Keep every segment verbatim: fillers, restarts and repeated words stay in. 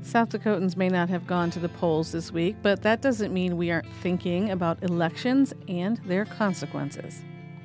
South Dakotans may not have gone to the polls this week, but that doesn't mean we aren't thinking about elections and their consequences.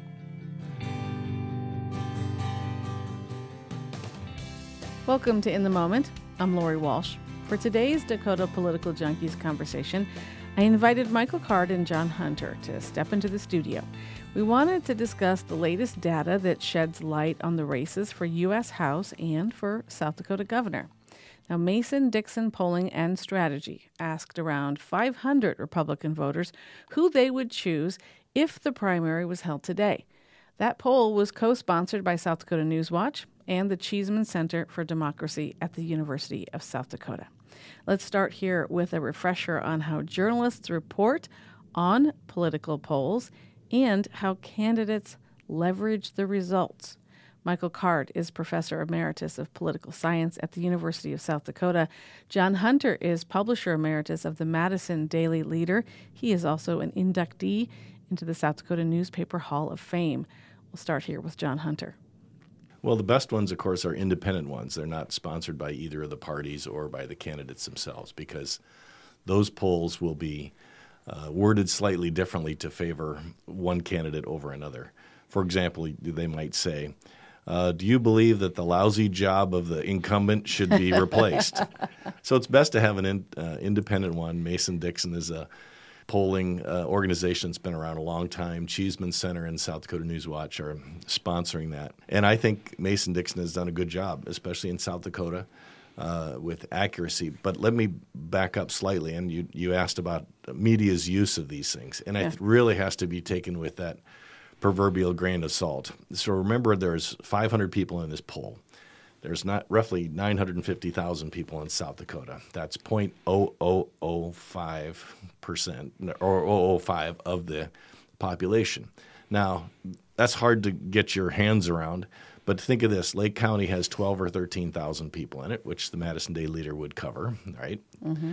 Welcome to In the Moment. I'm Lori Walsh. For today's Dakota Political Junkies conversation, I invited Michael Card and John Hunter to step into the studio. We wanted to discuss the latest data that sheds light on the races for U S House and for South Dakota governor. Now, Mason-Dixon Polling and Strategy asked around five hundred Republican voters who they would choose if the primary was held today. That poll was co-sponsored by South Dakota Newswatch and the Cheesman Center for Democracy at the University of South Dakota. Let's start here with a refresher on how journalists report on political polls and how candidates leverage the results. Michael Card is Professor Emeritus of Political Science at the University of South Dakota. John Hunter is Publisher Emeritus of the Madison Daily Leader. He is also an inductee into the South Dakota Newspaper Hall of Fame. We'll start here with John Hunter. Well, the best ones, of course, are independent ones. They're not sponsored by either of the parties or by the candidates themselves, because those polls will be uh, worded slightly differently to favor one candidate over another. For example, they might say, Uh, do you believe that the lousy job of the incumbent should be replaced? So it's best to have an in, uh, independent one. Mason-Dixon is a polling uh, organization that's been around a long time. Cheesman Center and South Dakota Newswatch are sponsoring that. And I think Mason-Dixon has done a good job, especially in South Dakota, uh, with accuracy. But let me back up slightly. And you, you asked about media's use of these things. And yeah. It really has to be taken with that proverbial grain of salt. So remember, there's five hundred people in this poll. There's not roughly nine hundred fifty thousand people in South Dakota. That's zero point zero zero zero five percent or zero point zero zero five of the population. Now, that's hard to get your hands around, but think of this. Lake County has twelve or thirteen thousand people in it, which the Madison Daily Leader would cover, right? Mm-hmm.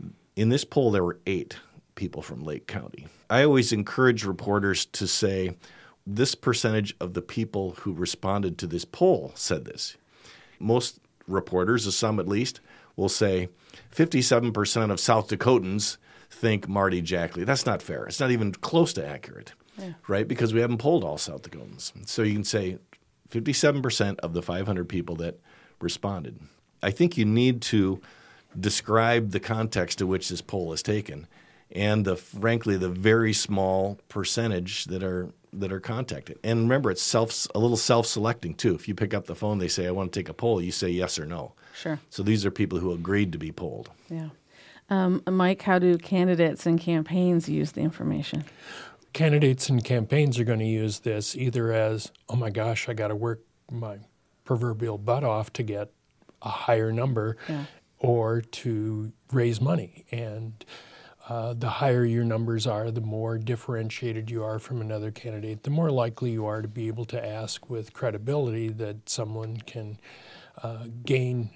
In this poll, there were eight people from Lake County. I always encourage reporters to say, this percentage of the people who responded to this poll said this. Most reporters, some at least, will say fifty-seven percent of South Dakotans think Marty Jackley. That's not fair. It's not even close to accurate, yeah. Right? Because we haven't polled all South Dakotans. So you can say fifty-seven percent of the five hundred people that responded. I think you need to describe the context to which this poll is taken, and the frankly the very small percentage that are that are contacted. And remember, it's self a little self-selecting too. If you pick up the phone, they say, I want to take a poll, you say yes or no. Sure. So these are people who agreed to be polled. Yeah. Um, Mike, how do candidates and campaigns use the information? Candidates and campaigns are going to use this either as, oh my gosh, I got to work my proverbial butt off to get a higher number, yeah. or to raise money. And Uh, the higher your numbers are, the more differentiated you are from another candidate, the more likely you are to be able to ask with credibility that someone can uh, gain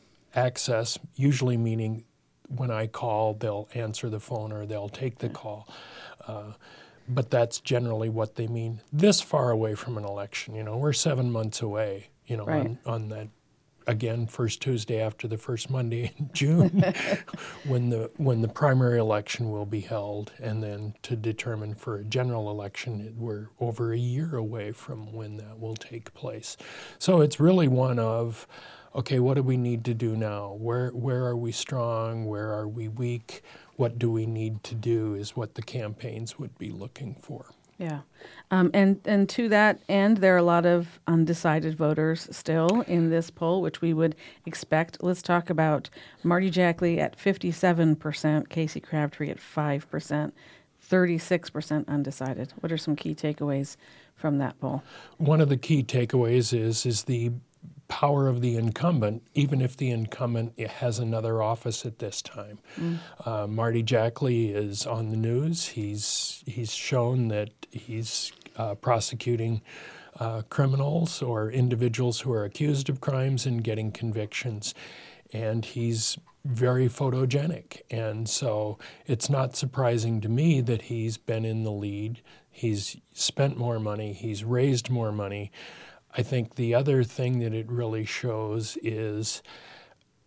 access, usually meaning when I call, they'll answer the phone or they'll take the call. Uh, but that's generally what they mean. This far away from an election, you know, we're seven months away, you know, right. on, on that. Again, first Tuesday after the first Monday in June, when the when the primary election will be held, and then to determine for a general election, we're over a year away from when that will take place. So it's really one of, okay, what do we need to do now? Where where are we strong? Where are we weak? What do we need to do is what the campaigns would be looking for. Yeah. Um, and, and to that end, there are a lot of undecided voters still in this poll, which we would expect. Let's talk about Marty Jackley at fifty-seven percent, Casey Crabtree at five percent, thirty-six percent undecided. What are some key takeaways from that poll? One of the key takeaways is is the power of the incumbent, even if the incumbent has another office at this time. Mm. Uh, Marty Jackley is on the news. He's he's shown that he's uh, prosecuting uh, criminals or individuals who are accused of crimes and getting convictions. And he's very photogenic. And so it's not surprising to me that he's been in the lead. He's spent more money. He's raised more money. I think the other thing that it really shows is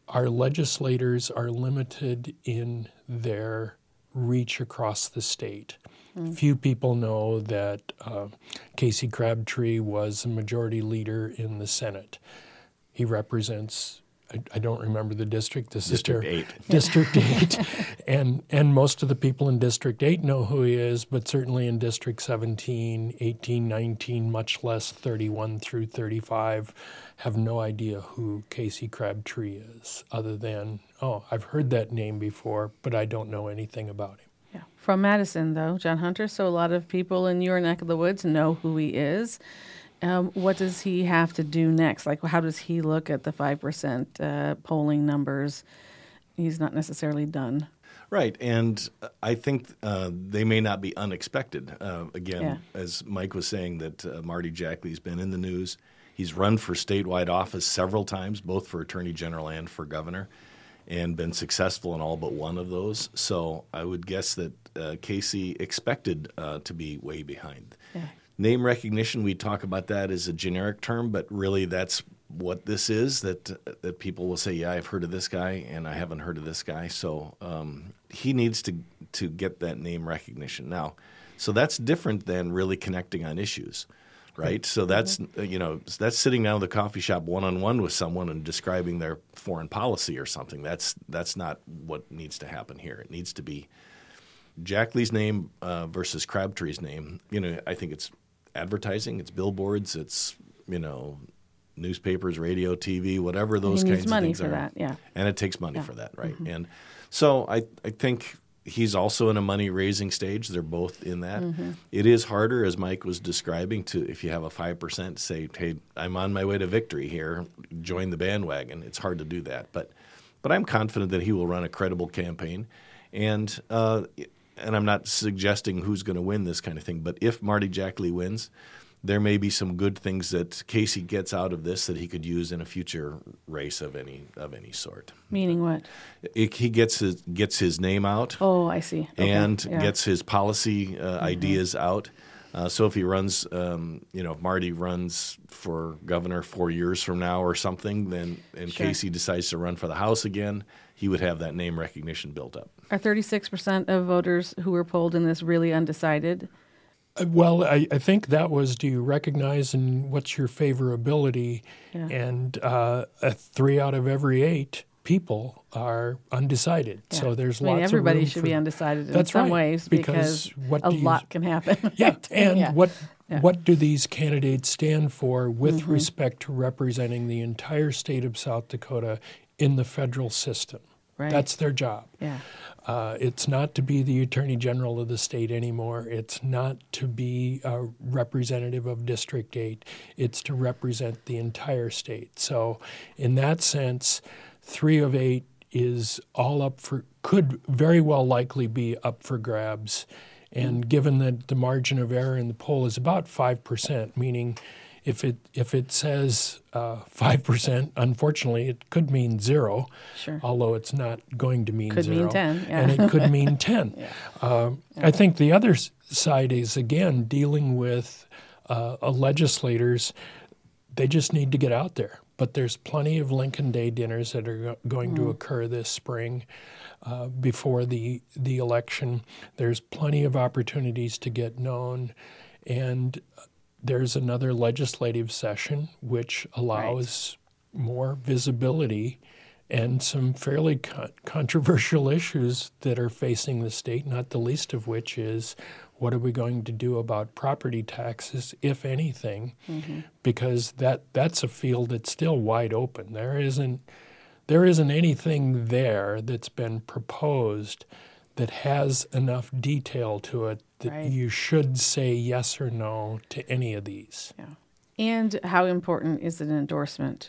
our legislators are limited in their reach across the state. Mm. Few people know that uh, Casey Crabtree was a majority leader in the Senate. He represents, I, I don't remember the district. This District is eight. District eight. And and most of the people in District eight know who he is, but certainly in District seventeen, eighteen, nineteen, much less thirty-one through thirty-five, have no idea who Casey Crabtree is, other than, oh, I've heard that name before, but I don't know anything about him. Yeah. From Madison, though, John Hunter, so a lot of people in your neck of the woods know who he is. Um, what does he have to do next? Like, how does he look at the five percent uh, polling numbers? He's not necessarily done. Right, and I think uh, they may not be unexpected. Uh, again, Yeah. as Mike was saying, that uh, Marty Jackley's been in the news. He's run for statewide office several times, both for attorney general and for governor, and been successful in all but one of those. So I would guess that uh, Casey expected uh, to be way behind. Yeah. Name recognition, we talk about that as a generic term, but really that's what this is, that that people will say, yeah, I've heard of this guy, and I haven't heard of this guy. So um, he needs to to get that name recognition. Now, so that's different than really connecting on issues, right? So that's, you know, that's sitting down at the coffee shop one-on-one with someone and describing their foreign policy or something. That's, that's not what needs to happen here. It needs to be Jackley's name uh, versus Crabtree's name. You know, I think it's advertising, it's billboards, it's, you know, newspapers, radio, T V, whatever those he kinds needs of money things for are. that, yeah. And it takes money Yeah. for that, right? Mm-hmm. And so I, I think he's also in a money-raising stage. They're both in that. Mm-hmm. It is harder, as Mike was describing, to if you have a five percent, say, hey, I'm on my way to victory here, join the bandwagon. It's hard to do that. But but I'm confident that he will run a credible campaign. And uh, and I'm not suggesting who's going to win this kind of thing, but if Marty Jackley wins, there may be some good things that Casey gets out of this that he could use in a future race of any of any sort. Meaning what? It, he gets his gets his name out. Oh, I see. Okay. And yeah. gets his policy uh, mm-hmm. ideas out. Uh, so if he runs, um, you know, if Marty runs for governor four years from now or something, then and Sure. Casey decides to run for the House again, he would have that name recognition built up. Are thirty-six percent of voters who were polled in this really undecided? Uh, Well, I, I think that was, do you recognize and what's your favorability? Yeah. And uh, uh, three out of every eight people are undecided. Yeah. So there's I mean, lots everybody of room should for, be undecided in That's some right, ways because because what a do you- lot can happen. Yeah, and Yeah. what Yeah. what do these candidates stand for with Mm-hmm. respect to representing the entire state of South Dakota in the federal system? Right. That's their job. Yeah. Uh, it's not to be the Attorney General of the state anymore. It's not to be a representative of District eight. It's to represent the entire state. So in that sense, three of eight is all up for, could very well likely be up for grabs. And given that the margin of error in the poll is about five percent, meaning if it if it says uh, five percent, unfortunately, it could mean zero, Sure. although it's not going to mean Could zero. mean ten, yeah. And it could mean ten. Yeah. Um, I think the other s- side is, again, dealing with uh, uh, legislators. They just need to get out there. But there's plenty of Lincoln Day dinners that are go- going to occur this spring uh, before the the election. There's plenty of opportunities to get known, and there's another legislative session which allows more visibility and some fairly con- controversial issues that are facing the state, not the least of which is what are we going to do about property taxes, if anything, mm-hmm. because that that's a field that's still wide open. There isn't there isn't anything there that's been proposed that has enough detail to it that Right. you should say yes or no to any of these. Yeah. And how important is an endorsement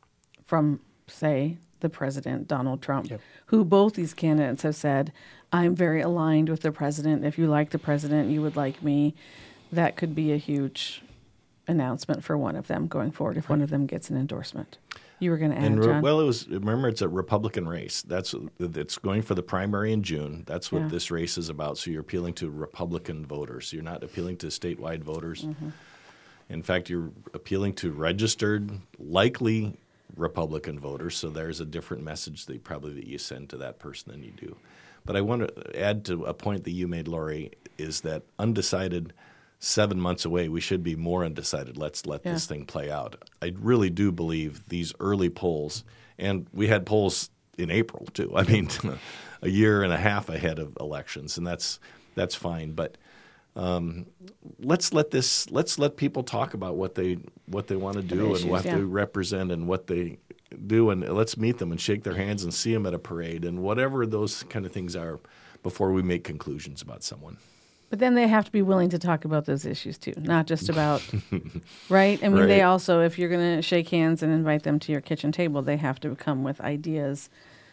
from, say, the president, Donald Trump, Yep. who both these candidates have said, I'm very aligned with the president. If you like the president, you would like me. That could be a huge announcement for one of them going forward if one of them gets an endorsement. You were going to add, And re- John? well, it was. Remember, it's a Republican race. That's it's going for the primary in June. That's what Yeah. this race is about. So you're appealing to Republican voters. You're not appealing to statewide voters. Mm-hmm. In fact, you're appealing to registered, likely Republican voters, so there's a different message that probably that you send to that person than you do. But I want to add to a point that you made, Lori, is that undecided, seven months away, we should be more undecided. Let's let yeah. this thing play out. I really do believe these early polls, and we had polls in April too. I mean, a year and a half ahead of elections, and that's that's fine. But um, let's let this let's let people talk about what they what they want to do and issues, what yeah. they represent and what they do, and let's meet them and shake their hands and see them at a parade and whatever those kind of things are before we make conclusions about someone. But then they have to be willing to talk about those issues too, not just about, right? I mean, right. they also, if you're going to shake hands and invite them to your kitchen table, they have to come with ideas.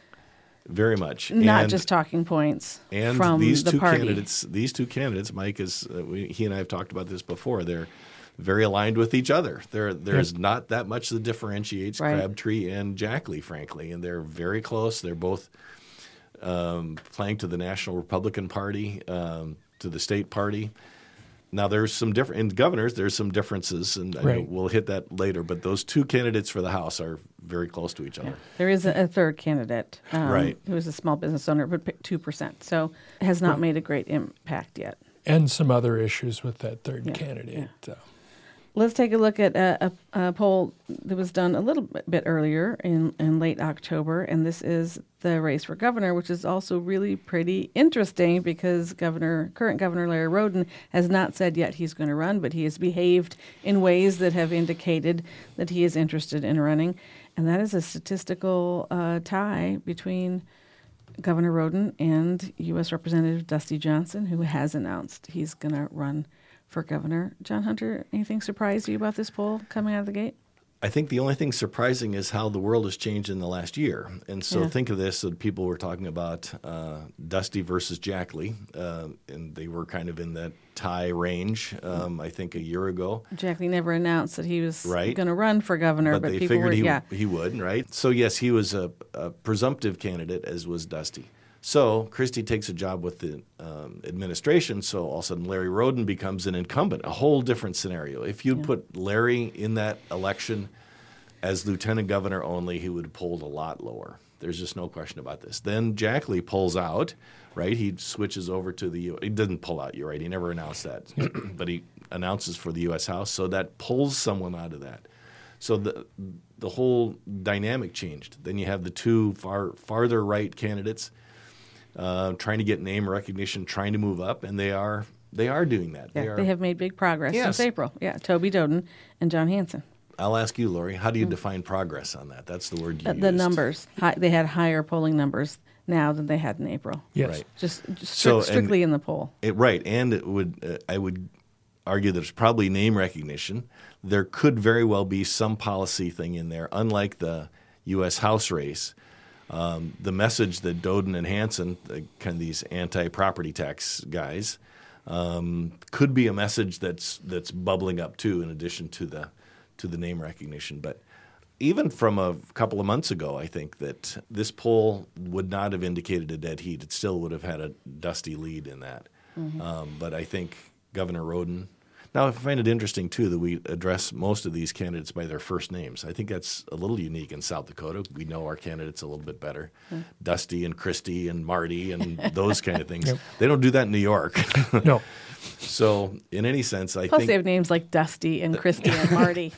Very much, not and, just talking points and from these the two party. candidates, these two candidates, Mike is uh, we, he and I have talked about this before. They're very aligned with each other. There, there's yeah. not that much that differentiates right. Crabtree and Jackley, frankly, and they're very close. They're both um, playing to the National Republican Party. Um, to the state party. Now, there's some different – in governors, there's some differences, and I right. know we'll hit that later. But those two candidates for the House are very close to each other. Yeah. There is a, a third candidate um, right. who is a small business owner, but two percent. So has not well, made a great impact yet. And some other issues with that third yeah. candidate. Yeah. Uh, Let's take a look at a, a, a poll that was done a little bit earlier in, in late October, and this is the race for governor, which is also really pretty interesting because Governor, current Governor Larry Roden has not said yet he's going to run, but he has behaved in ways that have indicated that he is interested in running, and that is a statistical uh, tie between Governor Roden and U S Representative Dusty Johnson, who has announced he's going to run for governor. John Hunter, anything surprise you about this poll coming out of the gate? I think the only thing surprising is how the world has changed in the last year. And so yeah. think of this, that people were talking about uh, Dusty versus Jackley, uh, and they were kind of in that tie range, um, I think, a year ago. Jackley never announced that he was right. going to run for governor, but, but they people figured were, he, yeah. he would, right? So, yes, he was a, a presumptive candidate, as was Dusty. So Christie takes a job with the um, administration, so all of a sudden Larry Roden becomes an incumbent, a whole different scenario. If you yeah. put Larry in that election as lieutenant governor only, he would have polled a lot lower. There's just no question about this. Then Jackley pulls out, right? He switches over to the U- – he doesn't pull out, you're right. He never announced that. But he announces for the U S House, so that pulls someone out of that. So the the whole dynamic changed. Then you have the two far farther right candidates – Uh, trying to get name recognition, trying to move up, and they are they are doing that. Yeah, they, are, they have made big progress yes. since April. Yeah, Toby Doden and John Hanson. I'll ask you, Lori, how do you mm. define progress on that? That's the word you uh, used. The numbers. High, they had higher polling numbers now than they had in April. Yes. Right. Just, just so, strict, strictly in the poll. It, right, and it would uh, I would argue that it's probably name recognition. There could very well be some policy thing in there, unlike the U S House race. Um, the message that Doden and Hanson, uh, kind of these anti-property tax guys, um, could be a message that's that's bubbling up too, in addition to the to the name recognition. But even from a couple of months ago, I think that this poll would not have indicated a dead heat. It still would have had a dusty lead in that. Mm-hmm. Um, but I think Governor Roden. Now, I find it interesting, too, that we address most of these candidates by their first names. I think that's a little unique in South Dakota. We know our candidates a little bit better. Hmm. Dusty and Christy and Marty and those kind of things. Yep. They don't do that in New York. No. So, in any sense, I Plus think... they have names like Dusty and Christy and Marty.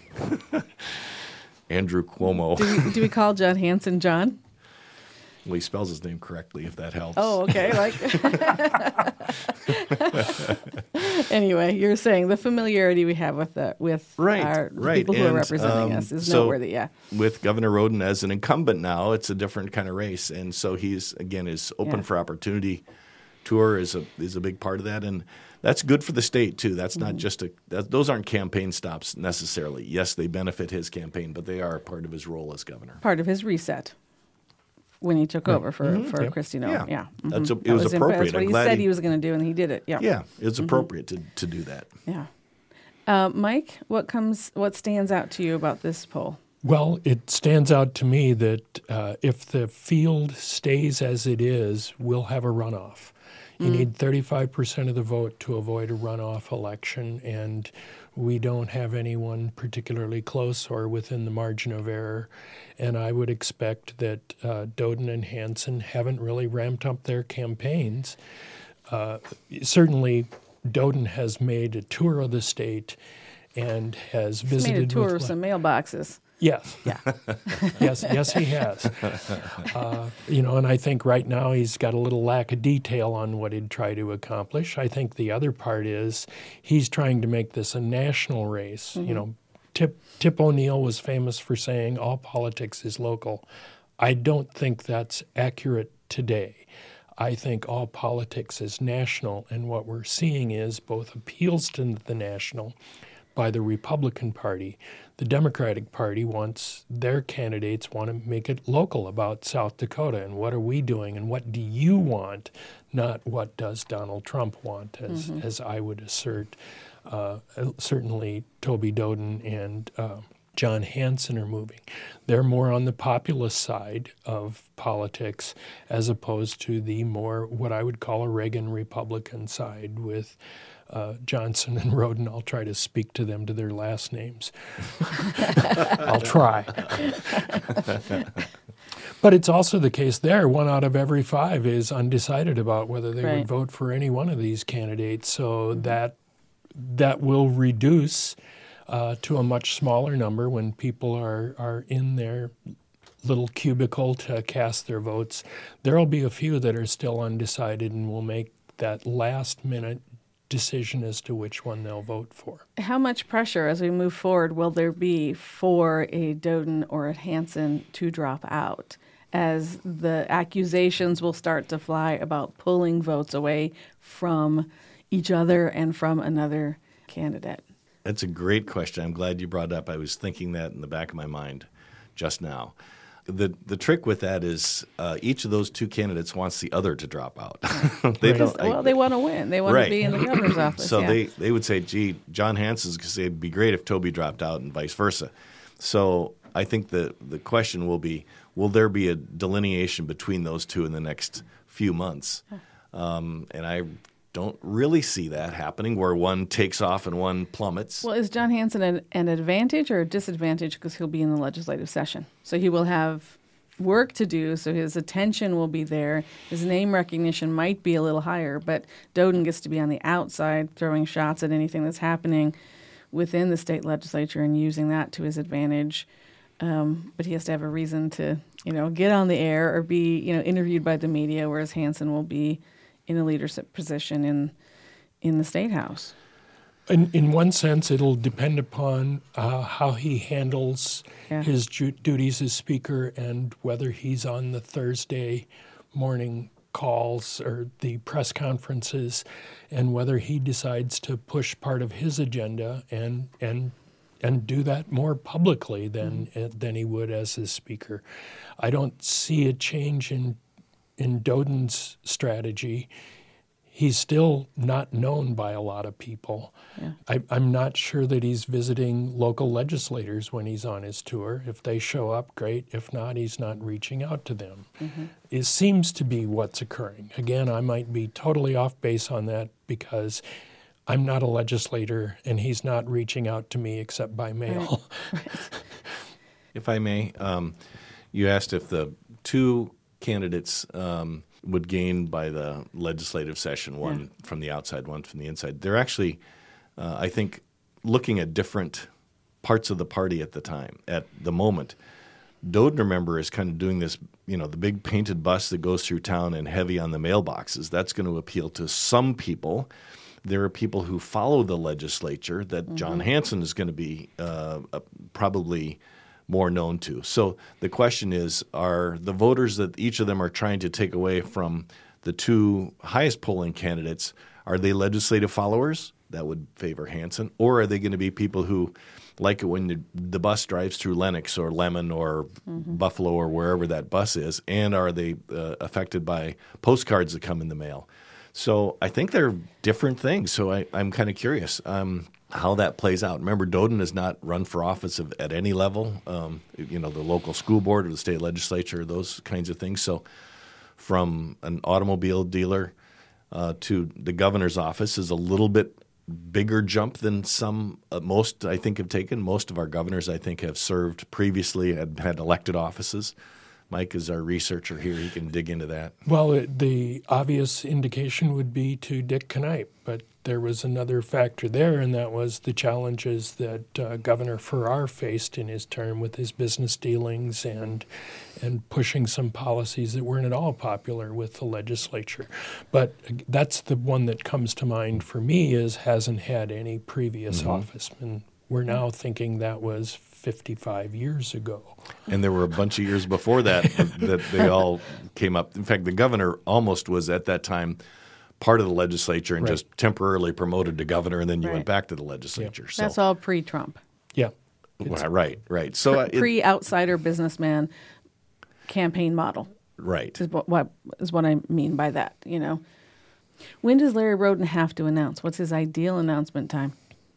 Andrew Cuomo. Do we, do we call John Hanson John? Well, he spells his name correctly, if that helps. Oh, okay. Like, anyway, you're saying the familiarity we have with the with right, our right. people who and, are representing um, us is so noteworthy. Yeah. With Governor Roden as an incumbent now, it's a different kind of race, and so he's again his Open yeah. for Opportunity tour is a is a big part of that, and that's good for the state too. That's mm-hmm. not just a that, those aren't campaign stops necessarily. Yes, they benefit his campaign, but they are part of his role as governor. Part of his reset. When he took over for, mm-hmm. for yep. Christy Nolan. Yeah. yeah. That's a, it that was, was appropriate. That's what I'm he glad said he, he was going to do, and he did it. Yeah, yeah it's mm-hmm. appropriate to, to do that. Yeah. Uh, Mike, what comes? What stands out to you about this poll? Well, it stands out to me that uh, if the field stays as it is, we'll have a runoff. You mm. need thirty-five percent of the vote to avoid a runoff election, and we don't have anyone particularly close or within the margin of error. And I would expect that uh, Doden and Hansen haven't really ramped up their campaigns. Uh, certainly, Doden has made a tour of the state and has He's visited. made a tour with, of some mailboxes. Yes. Yeah. yes, yes, he has. Uh, you know, and I think right now he's got a little lack of detail on what he'd try to accomplish. I think the other part is he's trying to make this a national race. Mm-hmm. You know, Tip, Tip O'Neill was famous for saying all politics is local. I don't think that's accurate today. I think all politics is national, and what we're seeing is both appeals to the national by the Republican Party. The Democratic Party wants, their candidates want to make it local about South Dakota and what are we doing and what do you want, not what does Donald Trump want, as, mm-hmm. as I would assert. Uh, certainly Toby Doden and uh, John Hansen are moving. They're more on the populist side of politics as opposed to the more what I would call a Reagan Republican side with uh, Johnson and Roden. I'll try to speak to them to their last names. I'll try. But it's also the case there, one out of every five is undecided about whether they right. would vote for any one of these candidates. So mm-hmm. that that will reduce Uh, to a much smaller number when people are, are in their little cubicle to cast their votes. There will be a few that are still undecided and will make that last-minute decision as to which one they'll vote for. How much pressure as we move forward will there be for a Doden or a Hansen to drop out as the accusations will start to fly about pulling votes away from each other and from another candidate? That's a great question. I'm glad you brought it up. I was thinking that in the back of my mind just now. The the trick with that is uh, each of those two candidates wants the other to drop out. they right. don't, well, I, they want to win. They want right. to be in the governor's office. So yeah. they, they would say, gee, John Hansen's going to say it'd be great if Toby dropped out and vice versa. So I think the, the question will be, will there be a delineation between those two in the next few months? Um, and I don't really see that happening where one takes off and one plummets. Well, is John Hansen an, an advantage or a disadvantage because he'll be in the legislative session? So he will have work to do, so his attention will be there. His name recognition might be a little higher, but Doden gets to be on the outside throwing shots at anything that's happening within the state legislature and using that to his advantage. Um, but he has to have a reason to, you know, get on the air or be, you know, interviewed by the media, whereas Hansen will be in a leadership position in in the State House. In, in one sense, it'll depend upon uh, how he handles yeah. his ju- duties as Speaker and whether he's on the Thursday morning calls or the press conferences and whether he decides to push part of his agenda and and and do that more publicly than mm-hmm. uh, than he would as his Speaker. I don't see a change in in Doden's strategy. He's still not known by a lot of people. Yeah. I, I'm not sure that he's visiting local legislators when he's on his tour. If they show up, great. If not, he's not reaching out to them. Mm-hmm. It seems to be what's occurring. Again, I might be totally off base on that because I'm not a legislator and he's not reaching out to me except by mail. Right. Right. If I may, um, you asked if the two candidates um, would gain by the legislative session, one yeah. from the outside, one from the inside. They're actually, uh, I think, looking at different parts of the party at the time, at the moment. Doden, remember, is kind of doing this, you know, the big painted bus that goes through town and heavy on the mailboxes. That's going to appeal to some people. There are people who follow the legislature that mm-hmm. John Hansen is going to be uh, uh, probably more known to. So the question is, are the voters that each of them are trying to take away from the two highest polling candidates, are they legislative followers? That would favor Hansen. Or are they going to be people who like it when the, the bus drives through Lenox or Lemon or mm-hmm. Buffalo or wherever that bus is? And are they uh, affected by postcards that come in the mail? So I think they're different things. So I, I'm kind of curious um, how that plays out. Remember, Doden has not run for office of, at any level, um, you know, the local school board or the state legislature, those kinds of things. So from an automobile dealer uh, to the governor's office is a little bit bigger jump than some, uh, most I think have taken. Most of our governors I think have served previously, had had elected offices. Mike is our researcher here. He can dig into that. Well, it, the obvious indication would be to Dick Knipe, but there was another factor there, and that was the challenges that uh, Governor Farrar faced in his term with his business dealings and and pushing some policies that weren't at all popular with the legislature. But that's the one that comes to mind for me, is hasn't had any previous mm-hmm. office. And we're now thinking that was fifty-five years ago. And there were a bunch of years before that that they all came up. In fact, the governor almost was at that time part of the legislature and right. just temporarily promoted to governor, and then you right. went back to the legislature. Yeah. So that's all pre-Trump. Yeah. Well, right, right. So pre, uh, it, pre-outsider businessman campaign model. Right. Is what, what is what I mean by that, you know. When does Larry Roden have to announce? What's his ideal announcement time?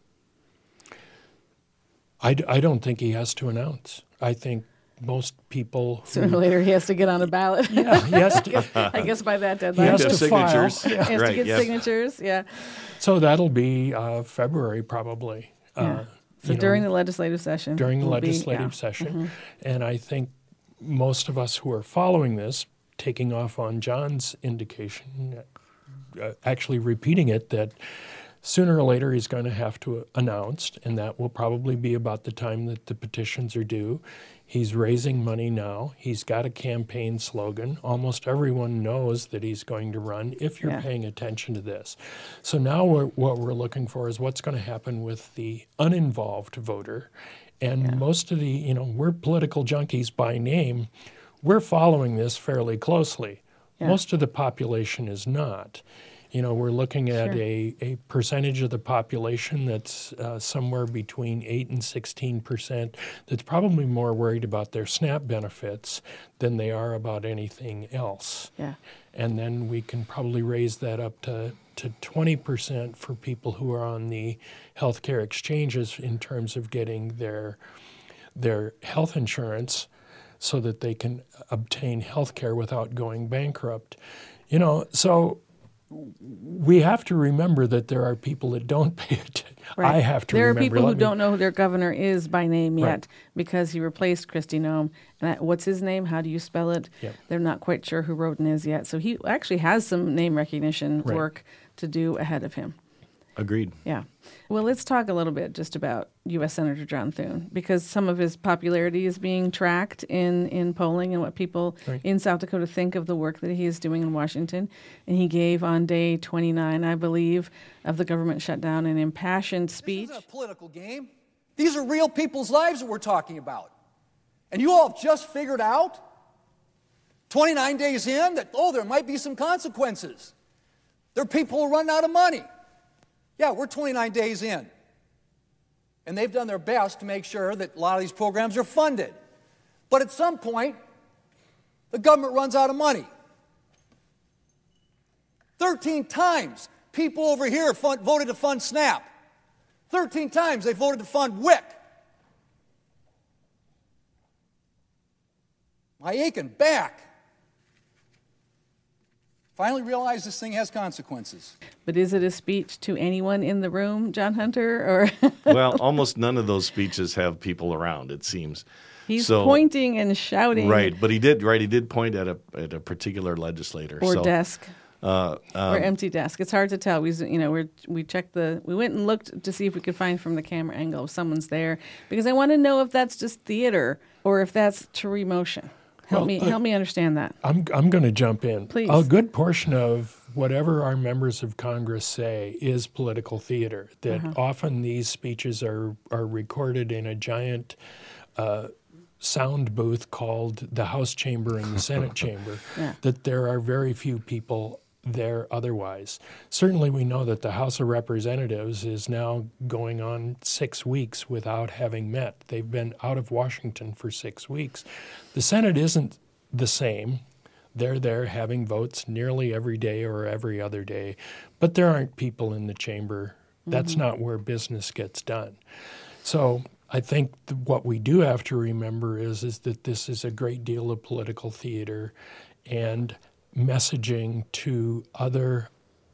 I, I don't think he has to announce. I think most people... Who, Sooner or later he has to get on a ballot. Yeah, he has to. I, guess, I guess by that deadline. He has to to signatures. file. Yeah. He has right, to get yes. signatures, yeah. So that'll be uh, February probably. Yeah. Uh, so during know, the legislative session. During the legislative be, yeah. session. Mm-hmm. And I think most of us who are following this, taking off on John's indication, uh, actually repeating it, that sooner or later he's going to have to announce, and that will probably be about the time that the petitions are due. He's raising money now. He's got a campaign slogan. Almost everyone knows that he's going to run if you're yeah. paying attention to this. So now we're, what we're looking for is what's going to happen with the uninvolved voter. And yeah. most of the, you know, we're political junkies by name. We're following this fairly closely. Yeah. Most of the population is not. You know, we're looking at sure. a, a percentage of the population that's uh, somewhere between eight and sixteen percent that's probably more worried about their SNAP benefits than they are about anything else. Yeah. And then we can probably raise that up to, to twenty percent for people who are on the healthcare exchanges in terms of getting their their health insurance so that they can obtain health care without going bankrupt. You know, so we have to remember that there are people that don't pay attention. Right. I have to there remember. There are people who me... don't know who their governor is by name yet right. because he replaced Kristi Noem. And that, what's his name? How do you spell it? Yep. They're not quite sure who Roden is yet. So he actually has some name recognition right. work to do ahead of him. Agreed. Yeah. Well, let's talk a little bit just about U S Senator John Thune, because some of his popularity is being tracked in, in polling and what people right. in South Dakota think of the work that he is doing in Washington. And he gave on day twenty-nine, I believe, of the government shutdown an impassioned speech. This isn't a political game. These are real people's lives that we're talking about. And you all have just figured out, twenty-nine days in, that, oh, there might be some consequences. There are people who are running out of money. Yeah, we're twenty-nine days in. And they've done their best to make sure that a lot of these programs are funded. But at some point, the government runs out of money. Thirteen times people over here fund, voted to fund SNAP. Thirteen times they voted to fund W I C. My aching back. Finally realized this thing has consequences. But is it a speech to anyone in the room, John Hunter? Or well, almost none of those speeches have people around, it seems. He's so, pointing and shouting. Right, but he did right. He did point at a at a particular legislator or so, desk. Uh, um, or empty desk. It's hard to tell. We, you know, we we checked the. We went and looked to see if we could find from the camera angle if someone's there, because I want to know if that's just theater or if that's true emotion. Help well, me, uh, help me understand that. I'm I'm going to jump in. Please. A good portion of whatever our members of Congress say is political theater. That uh-huh. often these speeches are are recorded in a giant uh, sound booth called the House chamber and the Senate chamber. Yeah. That there are very few people there otherwise. Certainly we know that the House of Representatives is now going on six weeks without having met. They've been out of Washington for six weeks. The Senate isn't the same. They're there having votes nearly every day or every other day, but there aren't people in the chamber. That's mm-hmm. not where business gets done. So I think th- what we do have to remember is, is that this is a great deal of political theater and messaging to other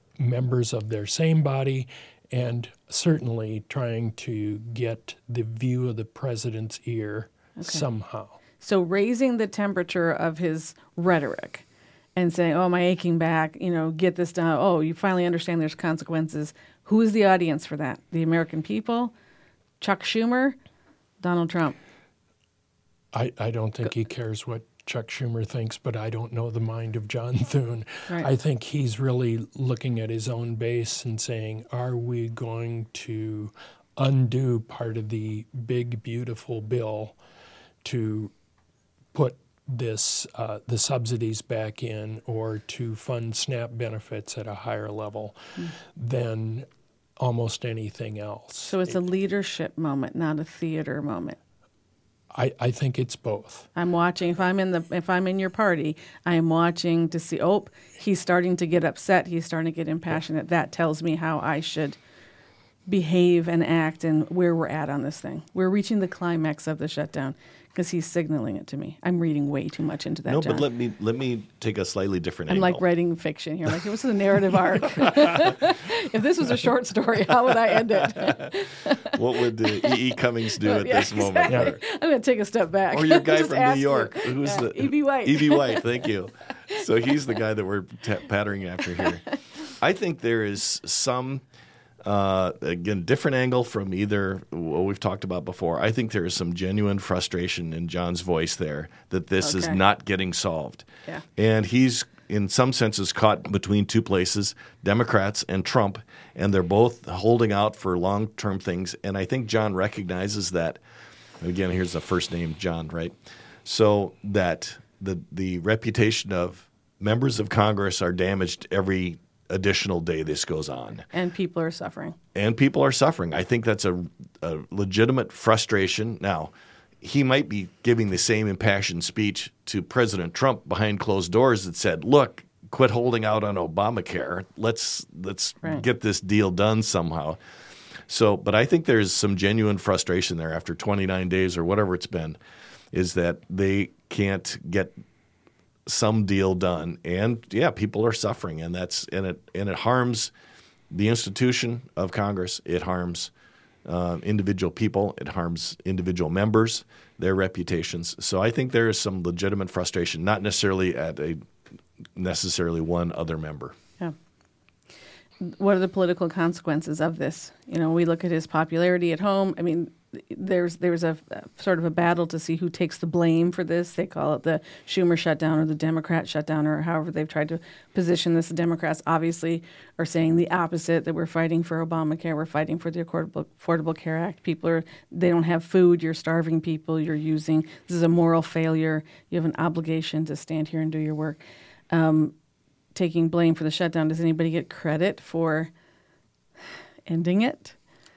members of their same body, and certainly trying to get the view of the president's ear okay. somehow. So raising the temperature of his rhetoric and saying, oh, my aching back, you know, get this done. Oh, you finally understand there's consequences. Who is the audience for that? The American people? Chuck Schumer? Donald Trump? I, I don't think he cares what Chuck Schumer thinks, but I don't know the mind of John Thune. Right. I think he's really looking at his own base and saying, are we going to undo part of the big, beautiful bill to put this uh, the subsidies back in, or to fund SNAP benefits at a higher level mm. than almost anything else? So it's a leadership moment, not a theater moment. I, I think it's both. I'm watching. If I'm in the, if I'm in your party, I am watching to see. Oh, he's starting to get upset. He's starting to get impassionate. That tells me how I should behave and act, and where we're at on this thing. We're reaching the climax of the shutdown because he's signaling it to me. I'm reading way too much into that. No, John. but let me let me take a slightly different I'm angle. like writing fiction here. Like, it was a narrative arc. If this was a short story, how would I end it? What would uh, E E. Cummings do at yeah, this moment? Exactly. Or, I'm going to take a step back. or your guy Just from New York, you. who's yeah. the E B. White. E B. White, thank you. So he's the guy that we're t- pattering after here. I think there is some. Uh, again, different angle from either what we've talked about before. I think there is some genuine frustration in John's voice there that this okay. is not getting solved. Yeah. And he's, in some senses, caught between two places, Democrats and Trump, and they're both holding out for long-term things. And I think John recognizes that. Again, here's the first name, John, right? So that the the reputation of members of Congress are damaged every additional day this goes on. And people are suffering. And people are suffering. I think that's a, a legitimate frustration. Now, he might be giving the same impassioned speech to President Trump behind closed doors that said, look, quit holding out on Obamacare. Let's let's right. get this deal done somehow. So, but I think there's some genuine frustration there after twenty-nine days or whatever it's been, is that they can't get some deal done, and yeah, people are suffering, and that's and it and it harms the institution of Congress. It harms uh, individual people. It harms individual members, their reputations. So I think there is some legitimate frustration, not necessarily at a necessarily one other member. Yeah. What are the political consequences of this? You know, we look at his popularity at home. I mean, there's there's a, a sort of a battle to see who takes the blame for this. They call it the Schumer shutdown or the Democrat shutdown, or however they've tried to position this. The Democrats obviously are saying the opposite, that we're fighting for Obamacare, we're fighting for the Affordable, Affordable Care Act. People are, they don't have food, you're starving people, you're using, this is a moral failure. You have an obligation to stand here and do your work. Um, taking blame for the shutdown, does anybody get credit for ending it?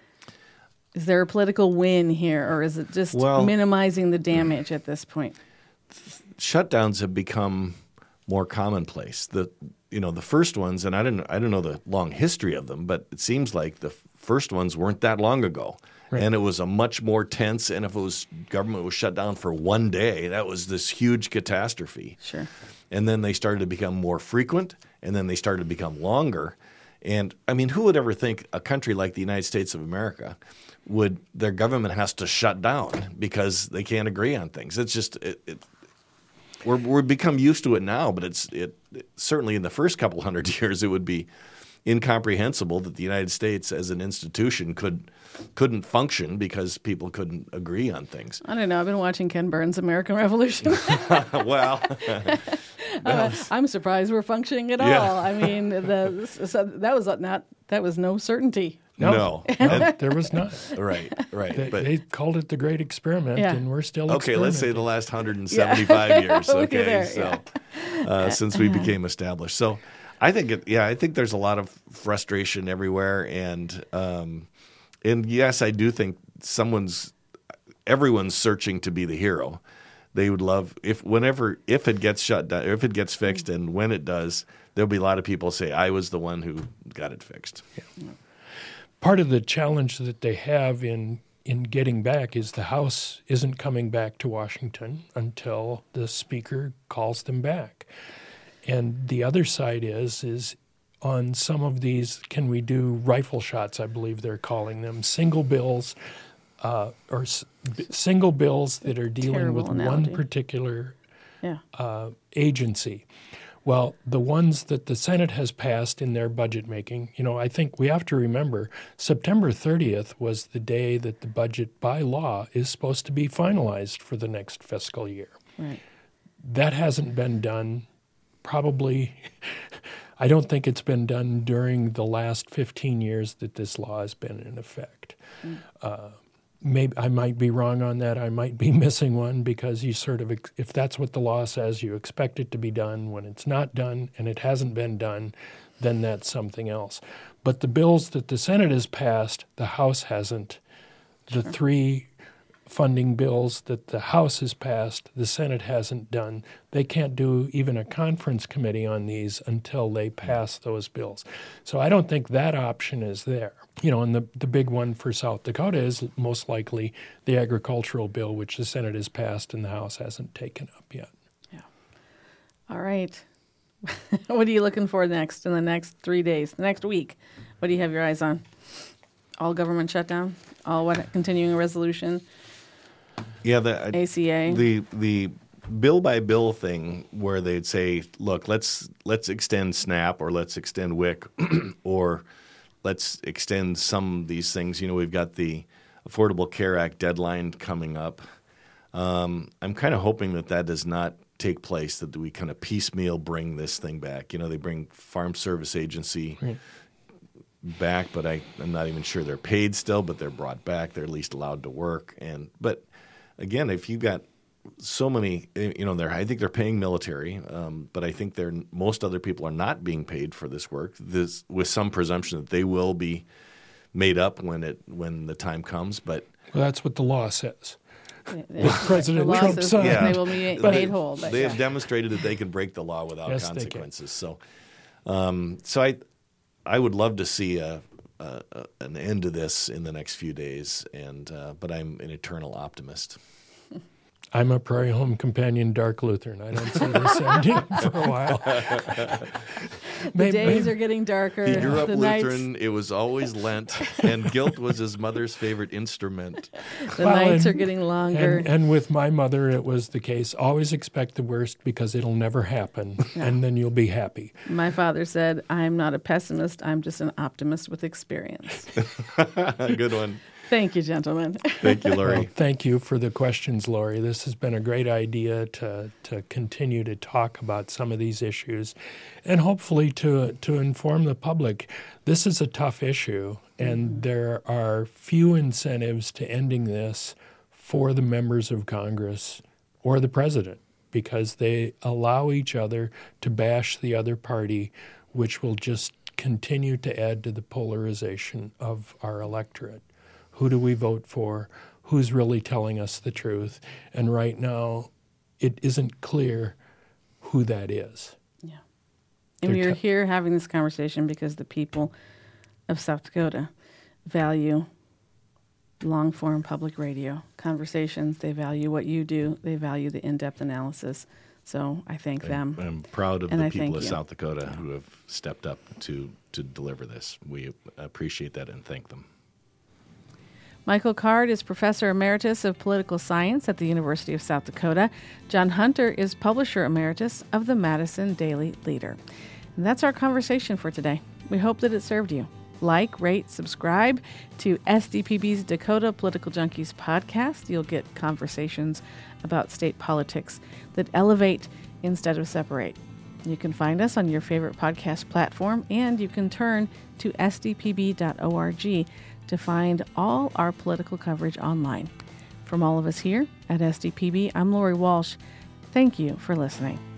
Is there a political win here, or is it just well, minimizing the damage at this point? Shutdowns have become more commonplace. The you know the first ones, and I didn't I don't know the long history of them, but it seems like the first ones weren't that long ago, right. And it was a much more tense. And if it was government was shut down for one day, that was this huge catastrophe. Sure. And then they started to become more frequent, and then they started to become longer. And I mean, who would ever think a country like the United States of America would their government has to shut down because they can't agree on things? It's just it, it, we're we're become used to it now, but it's it, it certainly in the first couple hundred years it would be incomprehensible that the United States as an institution could couldn't function because people couldn't agree on things. I don't know. I've been watching Ken Burns' American Revolution. Well, uh, I'm surprised we're functioning at Yeah. all. I mean, the, so that was not that was no certainty. No, no, no there was not. Right, right. They, but they called it the Great Experiment, Yeah. and we're still okay, let's say the experimenting. last one hundred seventy-five Yeah. years. We'll Okay, get there, so uh, since we became established, so I think it, yeah, I think there's a lot of frustration everywhere, and um, and yes, I do think someone's everyone's searching to be the hero. They would love if whenever if it gets shut down, if it gets fixed, and when it does, there'll be a lot of people say I was the one who got it fixed. Yeah. Part of the challenge that they have in in getting back is the House isn't coming back to Washington until the Speaker calls them back. And the other side is is on some of these, can we do rifle shots, I believe they're calling them, single bills, uh, or s- b- single bills that are dealing Terrible with analogy. one particular Yeah. uh, agency. Well, the ones that the Senate has passed in their budget making, you know, I think we have to remember September thirtieth was the day that the budget by law is supposed to be finalized for the next fiscal year. Right. That hasn't been done probably, I don't think it's been done during the last fifteen years that this law has been in effect. Mm. Uh, maybe I might be wrong on that. I might be missing one because you sort of, if that's what the law says, you expect it to be done. When it's not done and it hasn't been done, then that's something else. But the bills that the Senate has passed, the House hasn't. The Sure. three funding bills that the House has passed, the Senate hasn't done. They can't do even a conference committee on these until they pass those bills. So I don't think that option is there. You know, and the, the big one for South Dakota is most likely the agricultural bill, which the Senate has passed and the House hasn't taken up yet. Yeah. All right. What are you looking for next in the next three days, the next week? What do you have your eyes on? All government shutdown? All what? Continuing resolution? Yeah, the A C A? the the bill by bill thing where they'd say, look, let's let's extend SNAP or let's extend W I C or let's extend some of these things. You know, we've got the Affordable Care Act deadline coming up. Um, I'm kind of hoping that that does not take place, that we kind of piecemeal bring this thing back. You know, they bring Farm Service Agency Right. back, but I, I'm not even sure they're paid still, but they're brought back. They're at least allowed to work. And but again, if you've got so many, you know, they're I think they're paying military, um, but I think they're most other people are not being paid for this work. This with some presumption that they will be made up when it when the time comes. But Well, that's what the law says. Yeah, President the law Trump says signed. that Yeah. they will be But made whole. But they yeah. have demonstrated that they can break the law without Yes, they can. consequences. So, um, so I, I would love to see a, a, a, an end to this in the next few days. And uh, but I'm an eternal optimist. I'm a Prairie Home Companion Dark Lutheran. I don't see this ending for a while. The Maybe- days maybe- are getting darker. He grew up the Lutheran. It was always Lent, and guilt was his mother's favorite instrument. Nights, the Well, nights and- are getting longer. And, and with my mother, it was the case. Always expect the worst because it'll never happen, and then you'll be happy. My father said, I'm not a pessimist. I'm just an optimist with experience. Good one. Thank you, gentlemen. Thank you, Lori. Well, thank you for the questions, Lori. This has been a great idea to to continue to talk about some of these issues, and hopefully to to inform the public. This is a tough issue, and there are few incentives to ending this for the members of Congress or the president, because they allow each other to bash the other party, which will just continue to add to the polarization of our electorate. Who do we vote for? Who's really telling us the truth? And right now, it isn't clear who that is. Yeah. And They're we're te- here having this conversation because the people of South Dakota value long-form public radio conversations. They value what you do. They value the in-depth analysis. So I thank them. I'm proud of And the I people thank of you. South Dakota who have stepped up to, to deliver this. We appreciate that and thank them. Michael Card is Professor Emeritus of Political Science at the University of South Dakota. John Hunter is Publisher Emeritus of the Madison Daily Leader. And that's our conversation for today. We hope that it served you. Like, rate, subscribe to S D P B's Dakota Political Junkies podcast. You'll get conversations about state politics that elevate instead of separate. You can find us on your favorite podcast platform, and you can turn to S D P B dot org to find all our political coverage online. From all of us here at S D P B, I'm Lori Walsh. Thank you for listening.